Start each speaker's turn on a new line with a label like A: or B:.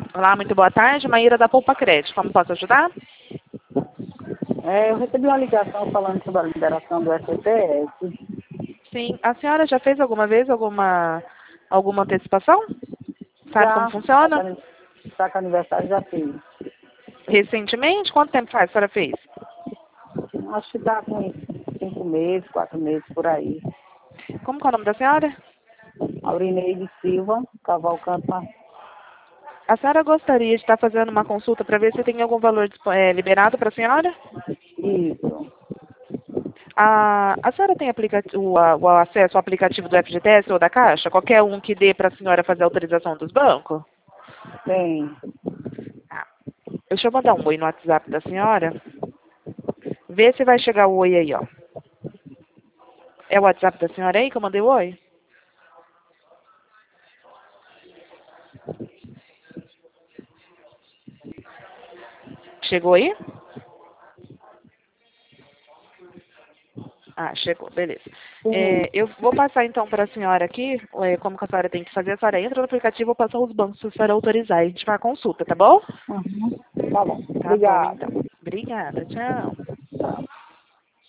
A: Olá, muito boa tarde. Maíra da Poupa Crédito. Como posso ajudar?
B: Eu recebi uma ligação falando sobre a liberação do FGTS.
A: Sim. A senhora já fez alguma vez alguma antecipação? Sabe como
B: Já,
A: funciona?
B: está com aniversário, já fiz.
A: Recentemente? Quanto tempo faz que a senhora fez?
B: Acho que está com 5 meses, 4 meses por aí.
A: Como que é o nome da senhora?
B: Aurineide Silva, Cavalcante.
A: A senhora gostaria de estar fazendo uma consulta para ver se tem algum valor liberado para a senhora?
B: Isso.
A: A senhora tem o acesso ao aplicativo do FGTS ou da Caixa? Qualquer um que dê para a senhora fazer a autorização dos bancos?
B: Tem.
A: Ah, deixa eu mandar um oi no WhatsApp da senhora. Vê se vai chegar o oi aí, ó. É o WhatsApp da senhora aí que eu mandei o oi? Chegou aí? Ah, chegou, beleza.
B: Sim.
A: Eu vou passar então para a senhora aqui, como que a senhora tem que fazer. A senhora entra no aplicativo, vou passar os bancos se a senhora autorizar. E a gente vai à consulta, tá bom?
B: Uhum. Tá bom.
A: Tá bom,
B: Obrigada.
A: então. Obrigada, tchau.
B: Tá.